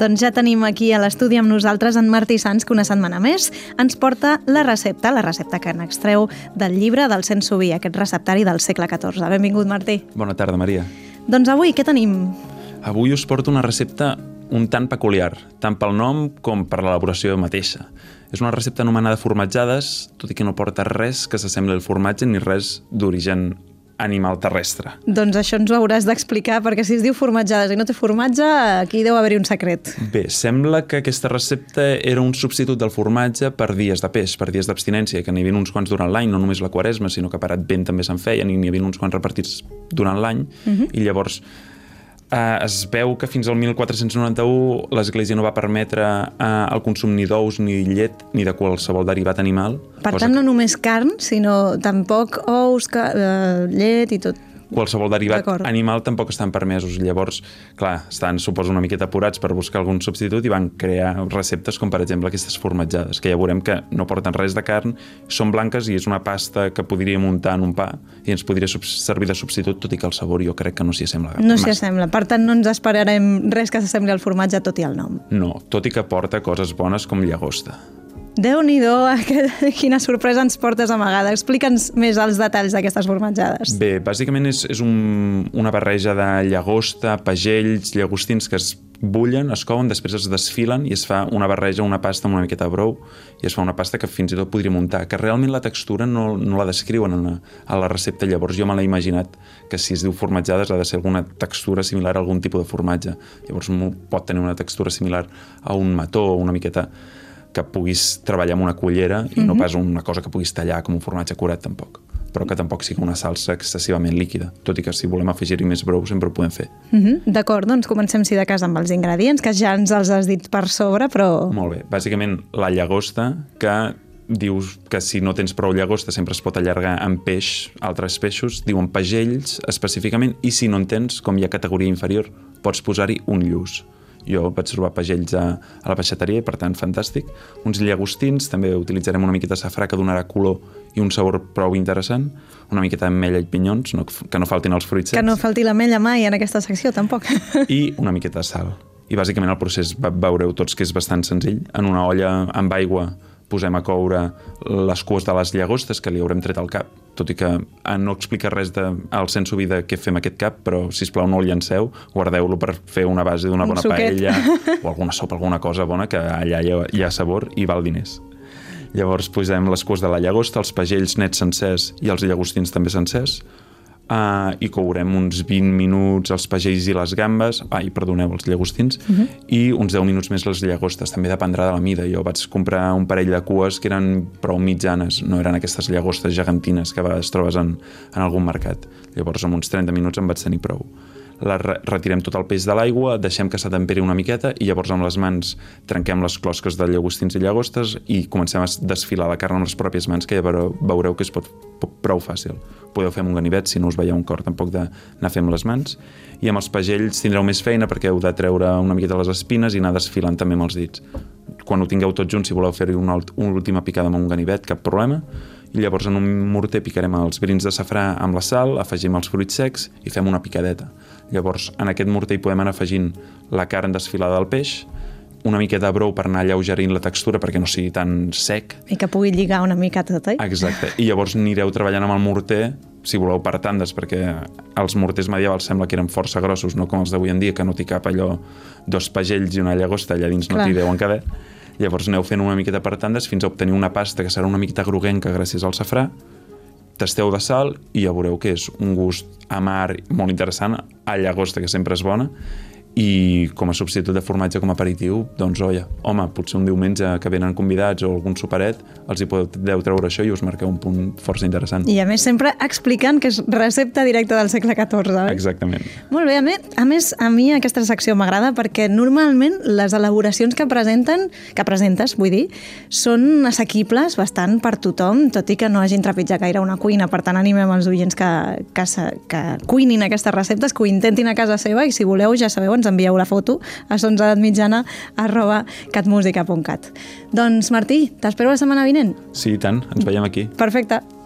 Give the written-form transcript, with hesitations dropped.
Doncs ja tenim aquí a l'estudi amb nosaltres en Martí Sans, que una setmana més ens porta la recepta que n'extreu del llibre del Sense-Oví, aquest receptari del segle XIV. Benvingut, Martí. Bona tarda, Maria. Doncs avui què tenim? Avui us porto una recepta un tant peculiar, tant pel nom com per l'elaboració mateixa. És una recepta anomenada formatjades, tot i que no porta res que s'assembli al formatge ni res d'origen animal terrestre. Doncs això ens ho hauràs d'explicar, perquè si es diu formatjades i no té formatge, aquí deu haver-hi un secret. Bé, sembla que aquesta recepta era un substitut del formatge per dies de peix, per dies d'abstinència, que n'hi havia uns quants durant l'any, no només la Quaresma, sinó que per Advent també se'n feien, i n'hi havia uns quants repartits durant l'any, i llavors es veu que fins al 1491 l'Església no va permetre el consum ni d'ous, ni llet, ni de qualsevol derivat animal. Per tant, no només carn, sinó tampoc ous, llet i tot. Qualsevol derivat animal tampoc estan permesos. Llavors, clar, estan, suposo, una miqueta apurats per buscar algun substitut i van crear receptes com, per exemple, aquestes formatjades, que ja veurem que no porten res de carn, són blanques i és una pasta que podria muntar en un pa i ens podria servir de substitut, tot i que el sabor jo crec que no s'hi assembla. No s'hi assembla. Per tant, no ens esperarem res que s'assembli al formatge, tot i el nom. No, tot i que porta coses bones com llagosta. Déu-n'hi-do, quina sorpresa ens portes amagada. Explica'ns més els detalls d'aquestes formatjades. Bé, bàsicament és una barreja de llagosta, pagells, llagostins que es bullen, es couen, després es desfilen i es fa una barreja, una pasta amb una miqueta de brou i es fa una pasta que fins i tot podria muntar, que realment la textura no la descriuen a la recepta. Llavors jo me l'he imaginat que si es diu formatjades ha de ser alguna textura similar a algun tipus de formatge. Llavors pot tenir una textura similar a un mató o una miqueta que puguis treballar amb una cullera i no pas una cosa que puguis tallar com un formatge curat tampoc, però que tampoc sigui una salsa excessivament líquida, tot i que si volem afegir-hi més brou sempre ho podem fer. D'acord, doncs comencem si de cas amb els ingredients, que ja ens els has dit per sobre, però... Molt bé, bàsicament la llagosta, que dius que si no tens prou llagosta sempre es pot allargar amb peix, altres peixos, diuen pagells específicament, i si no en tens, com hi ha categoria inferior, pots posar-hi un lluç. Jo vaig trobar pagells a la peixateria, per tant, fantàstic. Uns llagostins, també utilitzarem una miqueta de safrà que donarà color i un sabor prou interessant. Una miqueta d'ametlla i pinyons, que no faltin els fruits secs. Que no falti l'ametlla mai en aquesta secció, tampoc. I una miqueta de sal. I bàsicament el procés veureu tots que és bastant senzill. En una olla amb aigua posem a coure les cues de les llagostes que li haurem tret al cap, tot i que no explica res al Sense-Oví de què fem aquest cap, però sisplau no el llanceu, guardeu-lo per fer una base d'una bona paella o alguna sopa, alguna cosa bona, que allà hi ha sabor i val diners. Llavors posem les cues de la llagosta, els pagells nets sencers i els llagostins també sencers, i courem uns 20 minuts els pagells i les gambes, els llagostins, i uns 10 minuts més les llagostes, també dependrà de la mida. Jo vaig comprar un parell de cues que eren prou mitjanes, no eren aquestes llagostes gegantines que a vegades trobes en algun mercat. Llavors amb uns 30 minuts em vaig tenir prou. Retirem tot el peix de l'aigua, deixem que s'atemperi una miqueta i llavors amb les mans trenquem les closques de llagostins i llagostes i comencem a desfilar la carn amb les pròpies mans, que ja veureu que és prou fàcil. Podeu fer amb un ganivet, si no us veieu un cor tampoc d'anar fent amb les mans. I amb els pagells tindreu més feina perquè heu de treure una miqueta les espines i anar desfilant també amb els dits. Quan ho tingueu tot junt, si voleu fer-hi una última picada amb un ganivet, cap problema. I llavors en un morter picarem els brins de safrà amb la sal, afegim els fruits secs i fem una picadeta. Llavors en aquest morter hi podem anar afegint la carn desfilada del peix, una miqueta de brou per anar alleugerint la textura perquè no sigui tan sec. I que pugui lligar una mica tot, oi? Exacte. I llavors anireu treballant amb el morter, si voleu per tandes, perquè els morters medievals sembla que eren força grossos, no com els d'avui en dia, que no t'hi cap allò 2 pagells i una llagosta, allà dins no t'hi deuen caber. Llavors aneu fent una miqueta per tandes fins a obtenir una pasta que serà una miqueta groguenca gràcies al safrà. Tasteu de sal i ja veureu que és un gust amar molt interessant, a llagosta, que sempre és bona, i com a substitut de formatge com a aperitiu, doncs home, potser un diumenge que venen convidats o algun superet, els hi podeu treure això i us marqueu un punt força interessant. I a més sempre explicant que és recepta directa del segle XIV. Exactament. Molt bé, a més a mi aquesta secció m'agrada perquè normalment les elaboracions que presentes, vull dir, són assequibles bastant per tothom, tot i que no hagin trepitjat gaire una cuina. Per tant, animem els oients que cuinin aquestes receptes, que ho intentin a casa seva, i si voleu, ja sabeu, ens envieu la foto a sonsedatmitjana@catmusica.cat. Doncs Martí, t'espero la setmana vinent. Sí, i tant, ens veiem aquí. Perfecte.